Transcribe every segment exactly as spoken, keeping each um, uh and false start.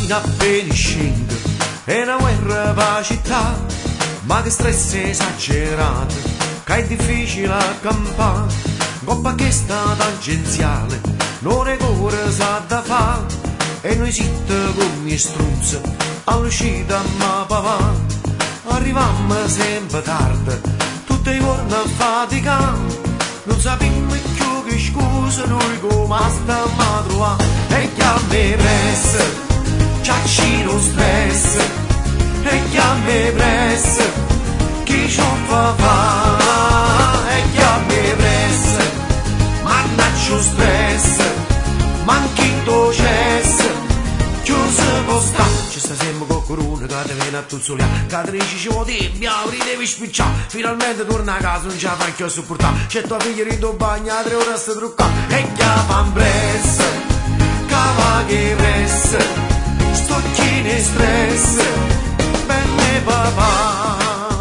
mattina appena scende è una guerra per la città, ma che stress esagerato, che è difficile accampare, coppa che sta tangenziale, non è cuore sa da fa, e noi sitte come struzzi, all'uscita ma papà, arrivammo sempre tardi, tutti i giorni a faticare, non sappiamo più che scusa noi come stiamo a trovare, e che a me pressa, c'è lo stress, e che a me pressa, chi ci fa fa, e che a me pressa, mannaggia stress, manchito cesso, chiuso posta, ci sta sempre con corona che ti viene a tuzzoliare, che ti dici ci vuoi dire, mi devi spicciare, finalmente torna a casa, non ce la fai più a sopportare, c'è tua figlia in tuo bagno, tre ore a sta truccare, e che fa pressa, che va che pressa, stocchini stress, bene papà.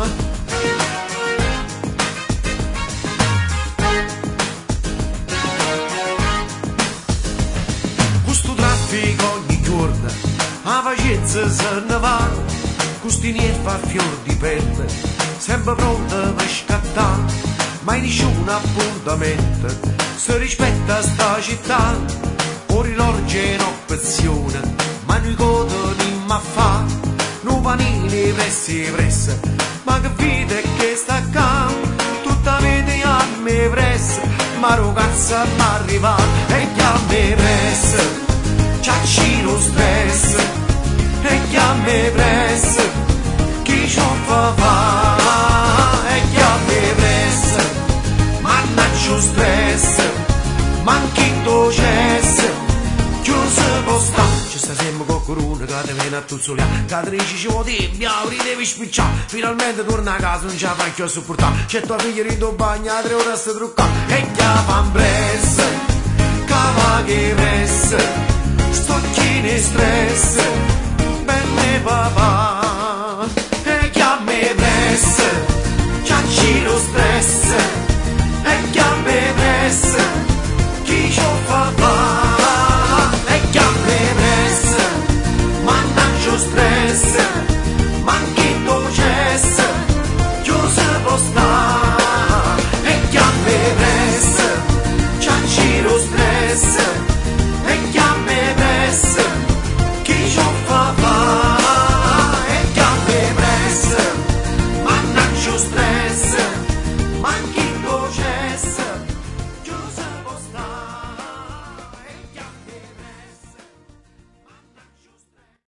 Questo traffico ogni giorno, a pazienza se ne va, questi nervi fa fior di pelle, sempre pronta per scattare, mai nessun appuntamento, se rispetta sta città, ora l'orge in opzione, ma noi codo di ma fa, no panini pressi pressa, ma che vita è che sta qua, tutta vita a me pressa, ma ragazza ma arriva, e che a me pressa, c'è lo stress, e che a me pressa, chi ci fa fa, e che a me pressa, mannaggia stress, manchito cesso, chiuso posta, ci sta sempre con corona che ti viene a tuzzoliare, che ti dici ci vuoi dire, mi devi spicciare, finalmente torna a casa, non ce la fai più a sopportare, c'è tua figlia in tuo bagno, tre ore a sta truccare, e che fa pressa, che va che pressa, stocchini stress, bene papà, e che a me pressa, c'è lo stress, e che a me pressa, chi ci fa fa, e che a me pressa, mannaggia stress, manchito cesso, chiuso posta, e che a me pressa, c'è lo stress, e che a me pressa, chi ci fa fa, e che a me pressa, mannaggia stress.